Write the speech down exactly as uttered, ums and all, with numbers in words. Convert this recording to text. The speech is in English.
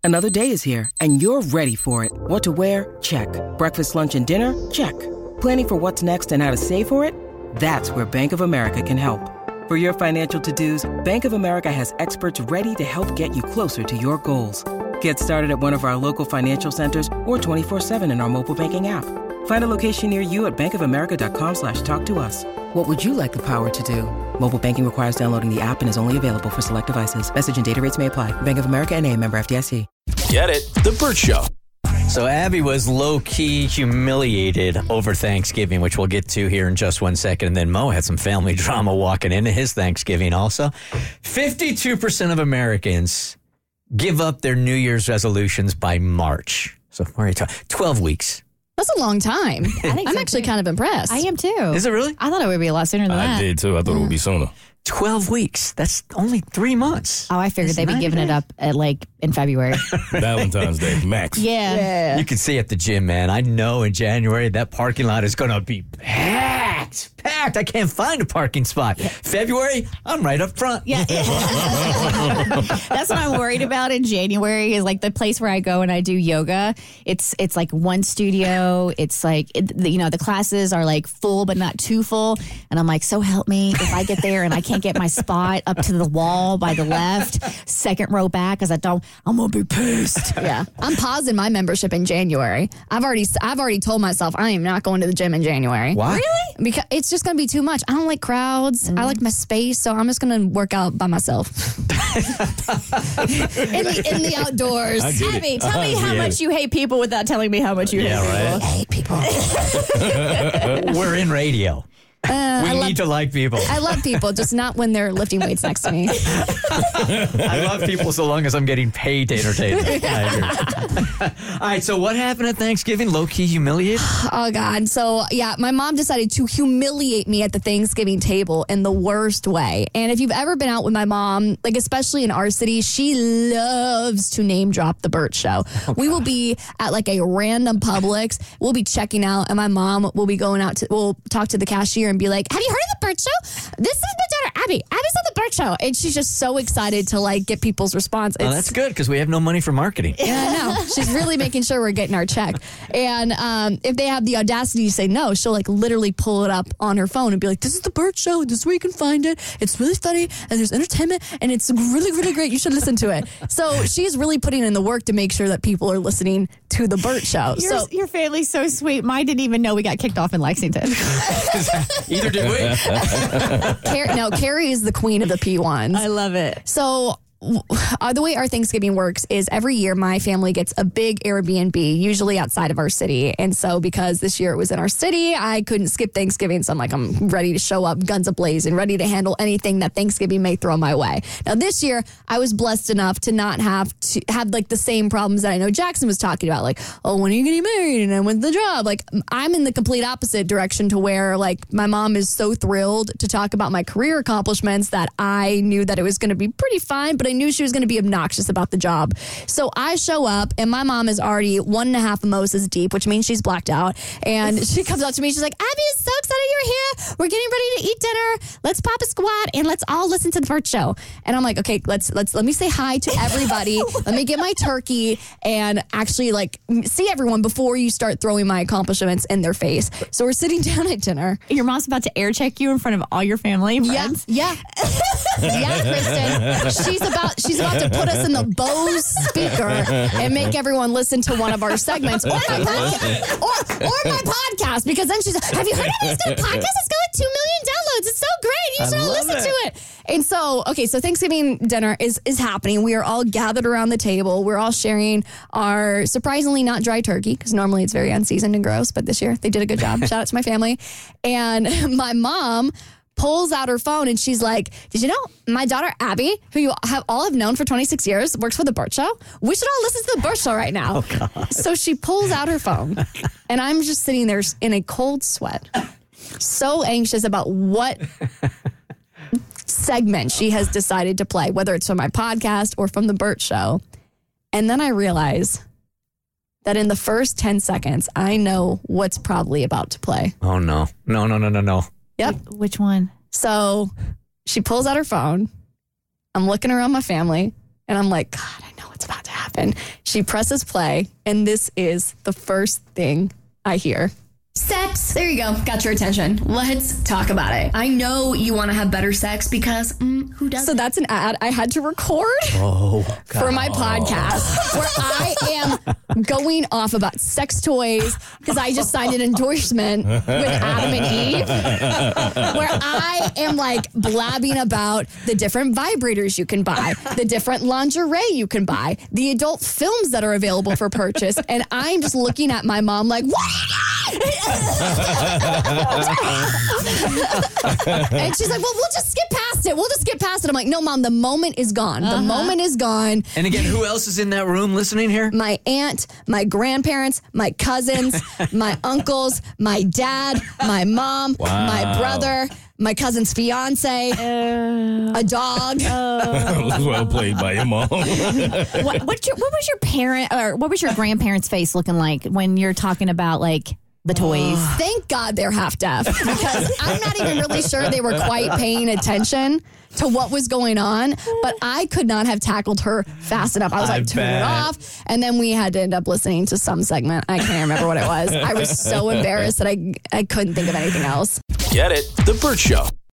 Another day is here, and you're ready for it. What to wear? Check. Breakfast, lunch, and dinner? Check. Planning for what's next and how to save for it? That's where Bank of America can help. For your financial to-dos, Bank of America has experts ready to help get you closer to your goals. Get started at one of our local financial centers or twenty-four seven in our mobile banking app. Find a location near you at bankofamerica.com slash talk to us. What would you like the power to do? Mobile banking requires downloading the app and is only available for select devices. Message and data rates may apply. Bank of America N A, member F D I C. Get it? The Burt Show. So Abby was low-key humiliated over Thanksgiving, which we'll get to here in just one second. And then Mo had some family drama walking into his Thanksgiving also. fifty-two percent of Americans give up their New Year's resolutions by March. So where are you talking? twelve weeks. That's a long time. I think I'm so actually too. kind of impressed. I am too. Is it really? I thought it would be a lot sooner than I that. did too. I thought it would be sooner. twelve weeks. That's only three months. Oh, I figured It's they'd be not giving bad. it up at like in February. Valentine's Day, max. yeah. Yeah. You can see at the gym, man. I know in January that parking lot is going to be packed. Packed. I can't find a parking spot. February, I'm right up front. Yeah. That's what I'm worried about in January is like the place where I go and I do yoga. It's it's like one studio. It's like, it, the, you know, the classes are like full but not too full. And I'm like, so help me if I get there and I can't get my spot up to the wall by the left, second row back because I don't, I'm going to be pissed. Yeah, I'm pausing my membership in January. I've already, I've already told myself I am not going to the gym in January. Why? Really? Because it's just going to be too much. I don't like crowds. I like my space, so I'm just going to work out by myself in the in the outdoors. I get it. Abby, tell me I how get much it. you hate people without telling me how much you Yeah, hate people. right. Hate people. We're in radio. we I need love- to like people. I love people, just not when they're lifting weights next to me. I love people so long as I'm getting paid to entertain them. I agree. All right, so what happened at Thanksgiving? Low-key humiliated? Oh, God. So, yeah, my mom decided to humiliate me at the Thanksgiving table in the worst way. And if you've ever been out with my mom, like especially in our city, she loves to name drop the Burt Show. Oh, we will be at like a random Publix. We'll be checking out, and my mom will be going out to, we'll talk to the cashier and be like, have you heard of the Burt Show? This is my daughter, Abby. Abby's on the Burt Show. And she's just so excited to like get people's response. Oh, It's- that's good because we have no money for marketing. Yeah, I know. She's really making sure we're getting our check. And um, if they have the audacity to say no, she'll like literally pull it up on her phone and be like, this is the Burt Show. This is where you can find it. It's really funny and there's entertainment and it's really, really great. You should listen to it. So she's really putting in the work to make sure that people are listening to the Burt Show. Your, So your family's so sweet. Mine didn't even know we got kicked off in Lexington. Either did we. Car- no, Carrie is the queen of the P ones. I love it. So uh, the way our Thanksgiving works is every year my family gets a big Airbnb, usually outside of our city. And so because this year it was in our city, I couldn't skip Thanksgiving. So I'm like, I'm ready to show up guns a-blaze and ready to handle anything that Thanksgiving may throw my way. Now this year I was blessed enough to not have to have like the same problems that I know Jackson was talking about. Like, oh, when are you getting married? And then when's the job? Like I'm in the complete opposite direction to where like my mom is so thrilled to talk about my career accomplishments that I knew that it was going to be pretty fine, but I knew she was going to be obnoxious about the job. So I show up and my mom is already one and a half mimosas deep, which means she's blacked out. And she comes up to me. She's like, Abby is so excited you're here. We're getting ready to eat dinner. Let's pop a squat and let's all listen to the Burt Show. And I'm like, okay, let's let's let me say hi to everybody. Let me get my turkey and actually like see everyone before you start throwing my accomplishments in their face. So we're sitting down at dinner. Your mom's about to air check you in front of all your family and Yeah, friends. yeah, yeah, Kristen. She's about she's about to put us in the Bose speaker and make everyone listen to one of our segments or my podcast, or, or my podcast because then she's like, have you heard of this new podcast? It's got like two million downloads. It's so great. You I should all love listen it. to it. And so, okay, so Thanksgiving dinner is is happening. We are all gathered around the table. We're all sharing our surprisingly not dry turkey because normally it's very unseasoned and gross, but this year they did a good job. Shout out to my family. And my mom pulls out her phone and she's like, did you know my daughter Abby, who you have all have known for twenty-six years, works for the Burt Show? We should all listen to the Burt Show right now. Oh, God. So she pulls out her phone and I'm just sitting there in a cold sweat, so anxious about what segment she has decided to play, whether it's from my podcast or from the Burt Show. And then I realize that in the first ten seconds, I know what's probably about to play. Oh, no. No, no, no, no, no. Yep. Which one? So she pulls out her phone. I'm looking around my family and I'm like, God, I know what's about to happen. happen. She presses play, and this is the first thing I hear. Sex. There you go. Got your attention. Let's talk about it. I know you want to have better sex because mm, who doesn't? So that's an ad I had to record Oh, for my podcast where I am going off about sex toys because I just signed an endorsement with Adam and Eve where I am like blabbing about the different vibrators you can buy, the different lingerie you can buy, the adult films that are available for purchase. And I'm just looking at my mom like, what are you doing? And she's like, well, we'll just skip past it. We'll just skip past it. I'm like, no, Mom, the moment is gone. The Uh-huh. moment is gone. And again, who else is in that room listening here? My aunt, my grandparents, my cousins, my uncles, my dad, my mom, Wow. my brother, my cousin's fiance, a dog. Well played by your mom. what, what, your, what was your parent or what was your grandparents' face looking like when you're talking about like the toys? Thank God they're half deaf because I'm not even really sure they were quite paying attention to what was going on, but I could not have tackled her fast enough. I was I like, turn it bet. off. And then we had to end up listening to some segment. I can't remember what it was. I was so embarrassed that I, I couldn't think of anything else. Get it? The Burt Show.